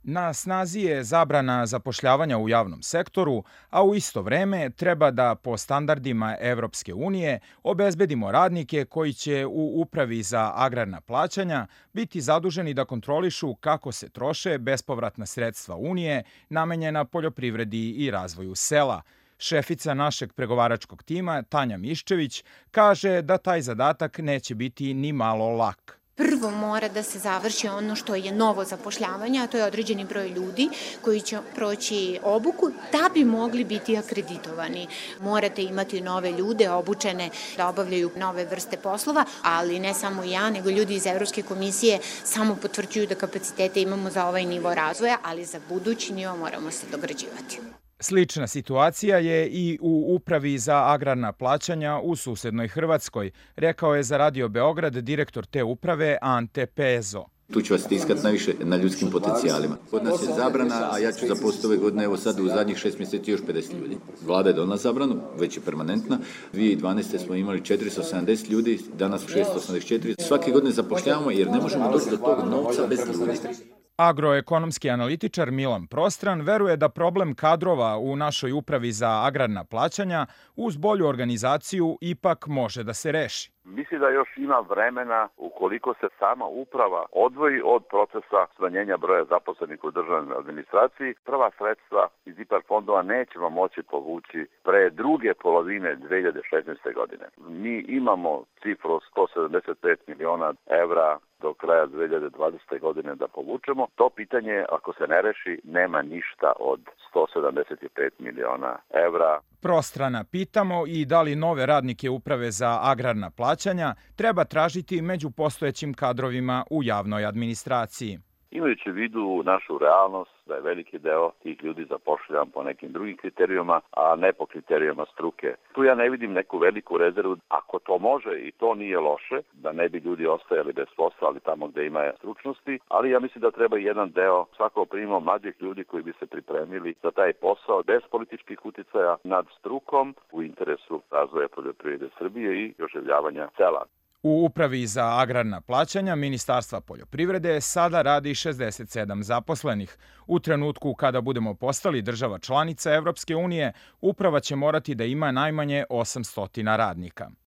Na snazi je zabrana zapošljavanja u javnom sektoru, a u isto vreme treba da po standardima Evropske unije obezbedimo radnike koji će u Upravi za agrarna plaćanja biti zaduženi da kontrolišu kako se troše bespovratna sredstva Unije namenjena poljoprivredi i razvoju sela. Šefica našeg pregovaračkog tima, Tanja Miščević, kaže da taj zadatak neće biti ni malo lak. Prvo mora da se završi ono što je novo zapošljavanje, a to je određeni broj ljudi koji će proći obuku da bi mogli biti akreditovani. Morate imati nove ljude obučene da obavljaju nove vrste poslova, ali ne samo ja, nego ljudi iz Evropske komisije samo potvrđuju da kapacitete imamo za ovaj nivo razvoja, ali za budući nivo moramo se dograđivati. Slična situacija je i u Upravi za agrarna plaćanja u susednoj Hrvatskoj, rekao je za Radio Beograd direktor te uprave Ante Pezo. Tu ću vas stiskati najviše na ljudskim potencijalima. Kod nas je zabrana, a ja ću zaposliti ove godine, evo sad u zadnjih 6 mjeseci još 50 ljudi. Vlada je donala zabranu, već je permanentna. 2012. smo imali 470 ljudi, danas 684. Svake godine zapošljavamo jer ne možemo doći do tog novca bez ljudi. Agroekonomski analitičar Milan Prostran veruje da problem kadrova u našoj Upravi za agrarna plaćanja uz bolju organizaciju ipak može da se reši. Mislim da još ima vremena ukoliko se sama uprava odvoji od procesa smanjenja broja zaposlenih u državnoj administraciji. Prva sredstva iz IPARD fondova nećemo moći povući pre druge polovine 2016. godine. Mi imamo cifru 175 miliona evra do kraja 2020. godine da povučemo. To pitanje, ako se ne reši, nema ništa od 175 miliona evra. Prostrana pitamo i da li nove radnike Uprave za agrarna plaćanja treba tražiti među postojećim kadrovima u javnoj administraciji. Imajući u vidu našu realnost da je veliki deo tih ljudi zapošljavan po nekim drugim kriterijuma, a ne po kriterijuma struke. Tu ja ne vidim neku veliku rezervu. Ako to može i to nije loše, da ne bi ljudi ostajali bez posla, ali tamo gde ima stručnosti, ali ja mislim da treba jedan deo svakog primimo mlađih ljudi koji bi se pripremili za taj posao bez političkih uticaja nad strukom u interesu razvoja poljoprivrede Srbije i oživljavanja sela. U Upravi za agrarna plaćanja Ministarstva poljoprivrede sada radi 67 zaposlenih. U trenutku kada budemo postali država članica Evropske unije, uprava će morati da ima najmanje 800 radnika.